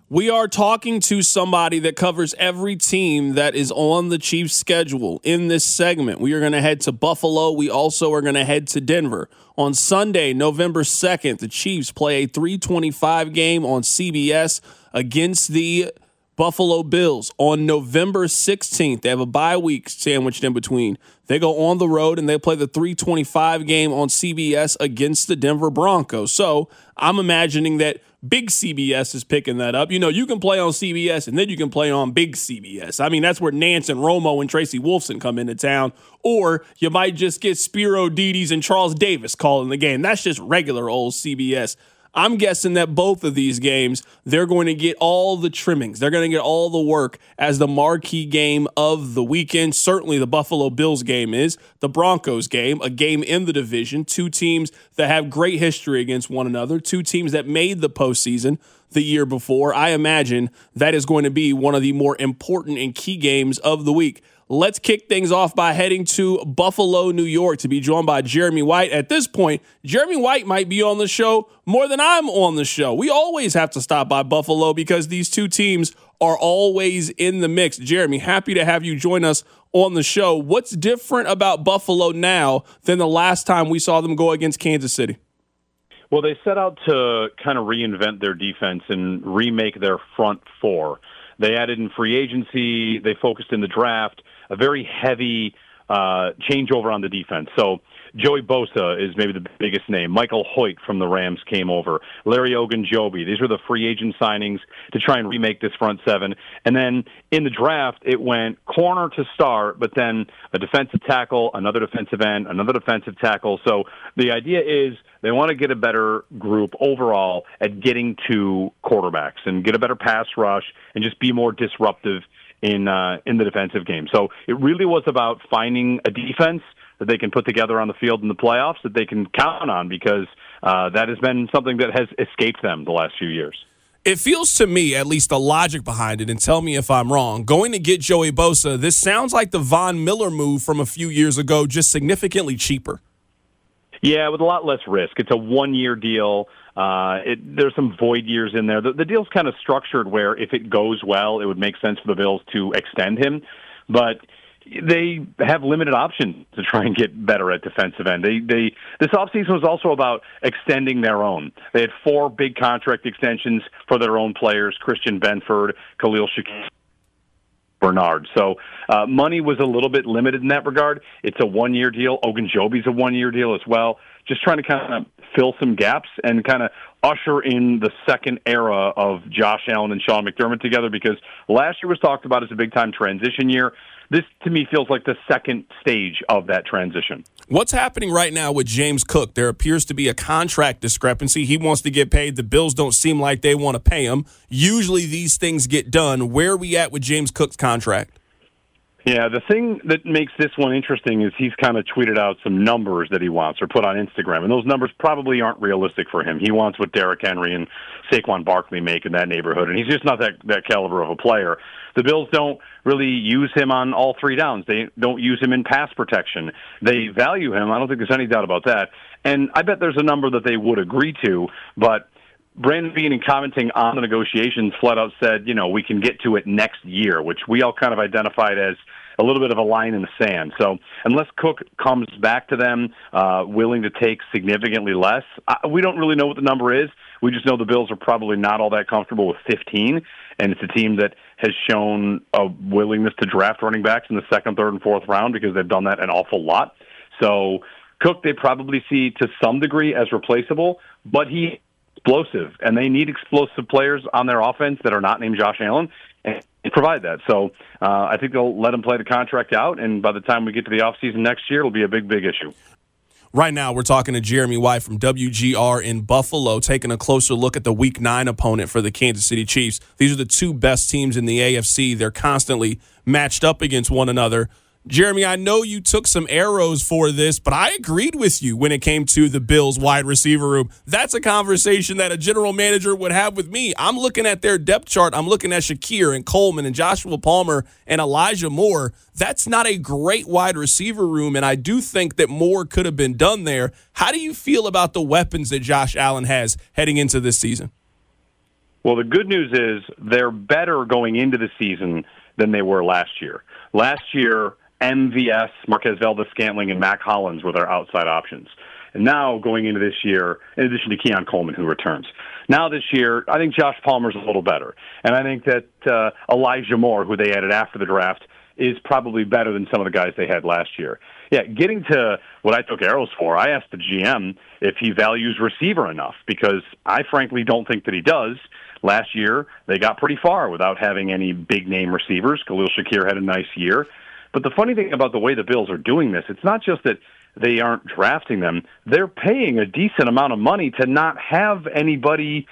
We are talking to somebody that covers every team that is on the Chiefs' schedule in this segment. We are going to head to Buffalo. We also are going to head to Denver. On Sunday, November 2nd, the Chiefs play a 3:25 game on CBS against the Buffalo Bills. On November 16th, they have a bye week sandwiched in between. They go on the road and they play the 3:25 game on CBS against the Denver Broncos. So I'm imagining that Big CBS is picking that up. You know, you can play on CBS and then you can play on Big CBS. I mean, that's where Nance and Romo and Tracy Wolfson come into town. Or you might just get Spiro Dides and Charles Davis calling the game. That's just regular old CBS. I'm guessing that both of these games, they're going to get all the trimmings. They're going to get all the work as the marquee game of the weekend. Certainly the Buffalo Bills game is. The Broncos game, a game in the division. Two teams that have great history against one another. Two teams that made the postseason the year before. I imagine that is going to be one of the more important and key games of the week. Let's kick things off by heading to Buffalo, New York, to be joined by Jeremy White. At this point, Jeremy White might be on the show more than I'm on the show. We always have to stop by Buffalo because these two teams are always in the mix. Jeremy, happy to have you join us on the show. What's different about Buffalo now than the last time we saw them go against Kansas City? Well, they set out to kind of reinvent their defense and remake their front four. They added in free agency. They focused in the draft. A very heavy changeover on the defense. So Joey Bosa is maybe the biggest name. Michael Hoyt from the Rams came over. Larry Ogunjobi. These were the free agent signings to try and remake this front seven. And then in the draft, it went corner to start, but then a defensive tackle, another defensive end, another defensive tackle. So the idea is they want to get a better group overall at getting to quarterbacks and get a better pass rush and just be more disruptive in the defensive game. So it really was about finding a defense that they can put together on the field in the playoffs that they can count on because that has been something that has escaped them the last few years. It feels to me, at least the logic behind it, and tell me if I'm wrong, going to get Joey Bosa, this sounds like the Von Miller move from a few years ago, just significantly cheaper. Yeah, with a lot less risk. It's a one-year deal. There's some void years in there. The deal's kind of structured where if it goes well, it would make sense for the Bills to extend him. But they have limited options to try and get better at defensive end. This offseason was also about extending their own. They had 4 big contract extensions for their own players, Christian Benford, Khalil Shakir, Bernard. So money was a little bit limited in that regard. It's a one-year deal. Ogunjobi's a one-year deal as well. Just trying to kind of fill some gaps and kind of usher in the second era of Josh Allen and Sean McDermott together because last year was talked about as a big-time transition year. This, to me, feels like the second stage of that transition. What's happening right now with James Cook? There appears to be a contract discrepancy. He wants to get paid. The Bills don't seem like they want to pay him. Usually these things get done. Where are we at with James Cook's contract? Yeah, the thing that makes this one interesting is he's kind of tweeted out some numbers that he wants or put on Instagram, and those numbers probably aren't realistic for him. He wants what Derrick Henry and Saquon Barkley make in that neighborhood, and he's just not that caliber of a player. The Bills don't really use him on all 3 downs. They don't use him in pass protection. They value him. I don't think there's any doubt about that. And I bet there's a number that they would agree to, but Brandon Beane, in commenting on the negotiations, flat out said, we can get to it next year, which we all kind of identified as a little bit of a line in the sand. So unless Cook comes back to them willing to take significantly less, we don't really know what the number is. We just know the Bills are probably not all that comfortable with 15, and it's a team that has shown a willingness to draft running backs in the second, third, and fourth round because they've done that an awful lot. So Cook they probably see to some degree as replaceable, but he's explosive, and they need explosive players on their offense that are not named Josh Allen and provide that. So I think they'll let him play the contract out, and by the time we get to the offseason next year, it'll be a big, big issue. Right now, we're talking to Jeremy White from WGR in Buffalo, taking a closer look at the Week 9 opponent for the Kansas City Chiefs. These are the 2 best teams in the AFC. They're constantly matched up against one another. Jeremy, I know you took some arrows for this, but I agreed with you when it came to the Bills wide receiver room. That's a conversation that a general manager would have with me. I'm looking at their depth chart. I'm looking at Shakir and Coleman and Joshua Palmer and Elijah Moore. That's not a great wide receiver room, and I do think that more could have been done there. How do you feel about the weapons that Josh Allen has heading into this season? Well, the good news is they're better going into the season than they were last year. Last year, MVS, Marquez Valdes-Scantling, and Mac Hollins were their outside options. And now, going into this year, in addition to Keon Coleman, who returns, now this year, I think Josh Palmer's a little better. And I think that Elijah Moore, who they added after the draft, is probably better than some of the guys they had last year. Yeah, getting to what I took arrows for, I asked the GM if he values receiver enough, because I frankly don't think that he does. Last year, they got pretty far without having any big-name receivers. Khalil Shakir had a nice year. But the funny thing about the way the Bills are doing this, it's not just that they aren't drafting them. They're paying a decent amount of money to not have anybody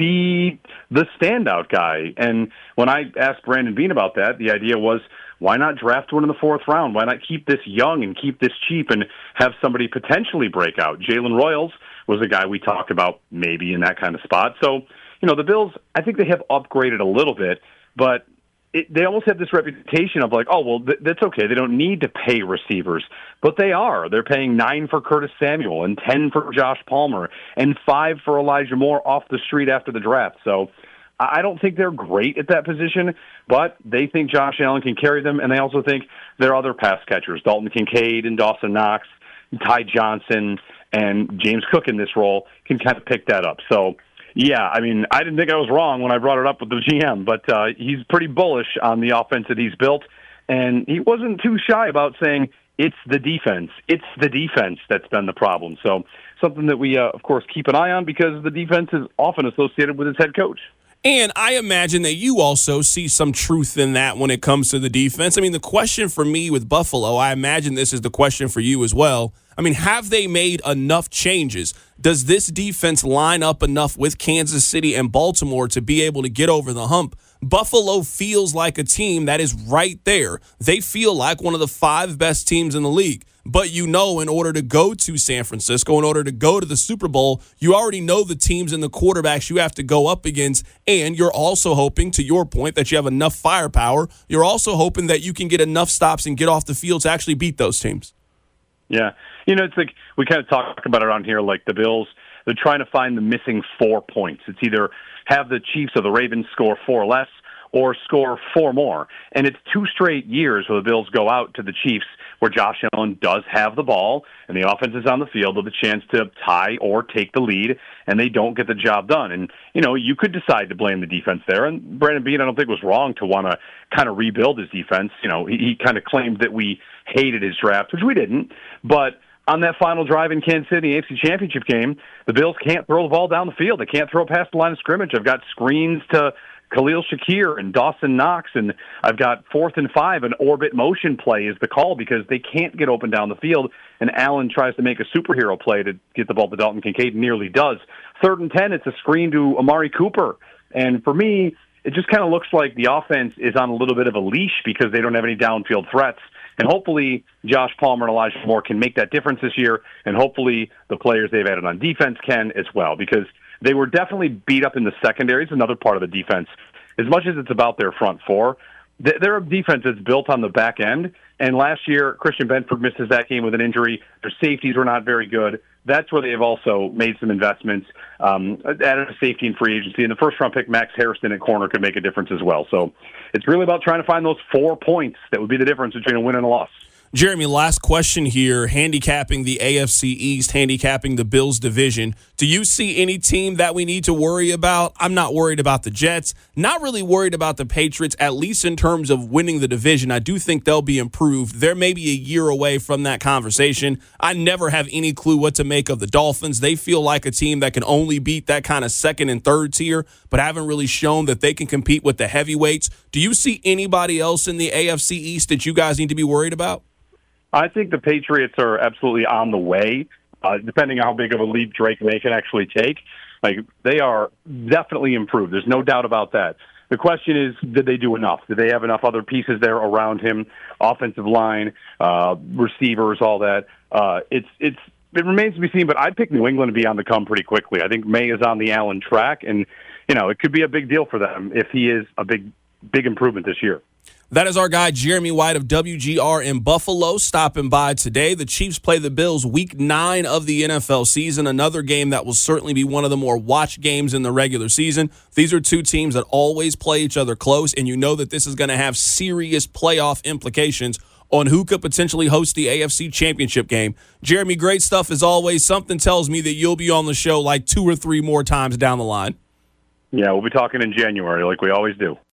be the standout guy. And when I asked Brandon Beane about that, the idea was, why not draft one in the fourth round? Why not keep this young and keep this cheap and have somebody potentially break out? Jalen Royals was a guy we talked about maybe in that kind of spot. So, the Bills, I think they have upgraded a little bit, but they almost have this reputation of like, oh, well, that's okay. They don't need to pay receivers, but they are. They're paying $9 for Curtis Samuel and $10 for Josh Palmer and $5 for Elijah Moore off the street after the draft. So I don't think they're great at that position, but they think Josh Allen can carry them, and they also think there are other pass catchers, Dalton Kincaid and Dawson Knox, Ty Johnson, and James Cook in this role can kind of pick that up. So, yeah, I mean, I didn't think I was wrong when I brought it up with the GM, but he's pretty bullish on the offense that he's built, and he wasn't too shy about saying it's the defense. It's the defense that's been the problem. So something that we, of course, keep an eye on because the defense is often associated with his head coach. And I imagine that you also see some truth in that when it comes to the defense. I mean, the question for me with Buffalo, I imagine this is the question for you as well. I mean, have they made enough changes? Does this defense line up enough with Kansas City and Baltimore to be able to get over the hump? Buffalo feels like a team that is right there. They feel like one of the 5 best teams in the league. But in order to go to San Francisco, in order to go to the Super Bowl, you already know the teams and the quarterbacks you have to go up against, and you're also hoping, to your point, that you have enough firepower. You're also hoping that you can get enough stops and get off the field to actually beat those teams. Yeah. It's like we kind of talk about it on here, like the Bills, they're trying to find the missing 4 points. It's either have the Chiefs or the Ravens score 4 less or score 4 more. And it's 2 straight years where the Bills go out to the Chiefs where Josh Allen does have the ball and the offense is on the field with a chance to tie or take the lead, and they don't get the job done. And, you could decide to blame the defense there. And Brandon Beane, I don't think, was wrong to want to kind of rebuild his defense. He kind of claimed that we hated his draft, which we didn't. But on that final drive in Kansas City, AFC Championship game, the Bills can't throw the ball down the field. They can't throw past the line of scrimmage. I've got screens to Khalil Shakir and Dawson Knox, and I've got 4th and 5, an orbit motion play is the call because they can't get open down the field, and Allen tries to make a superhero play to get the ball to Dalton Kincaid, nearly does. 3rd and 10, it's a screen to Amari Cooper, and for me, it just kind of looks like the offense is on a little bit of a leash because they don't have any downfield threats. And hopefully Josh Palmer and Elijah Moore can make that difference this year, and hopefully the players they've added on defense can as well, because they were definitely beat up in the secondary. It's another part of the defense. As much as it's about their front 4, they're a defense that's built on the back end, and last year Christian Benford misses that game with an injury. Their safeties were not very good. That's where they have also made some investments, added a safety in free agency, and the first-round pick Max Harrison at corner could make a difference as well. So it's really about trying to find those 4 points that would be the difference between a win and a loss. Jeremy, last question here, handicapping the AFC East, handicapping the Bills division. Do you see any team that we need to worry about? I'm not worried about the Jets, not really worried about the Patriots, at least in terms of winning the division. I do think they'll be improved. They're maybe a year away from that conversation. I never have any clue what to make of the Dolphins. They feel like a team that can only beat that kind of 2nd and 3rd tier, but haven't really shown that they can compete with the heavyweights. Do you see anybody else in the AFC East that you guys need to be worried about? I think the Patriots are absolutely on the way, depending on how big of a leap Drake May can actually take. Like, they are definitely improved. There's no doubt about that. The question is, did they do enough? Did they have enough other pieces there around him? Offensive line, receivers, all that. It remains to be seen, but I'd pick New England to be on the come pretty quickly. I think May is on the Allen track, and it could be a big deal for them if he is a big improvement this year. That is our guy, Jeremy White of WGR in Buffalo, stopping by today. The Chiefs play the Bills week 9 of the NFL season, another game that will certainly be one of the more watched games in the regular season. These are two teams that always play each other close, and you know that this is going to have serious playoff implications on who could potentially host the AFC Championship game. Jeremy, great stuff as always. Something tells me that you'll be on the show like 2 or 3 more times down the line. Yeah, we'll be talking in January like we always do.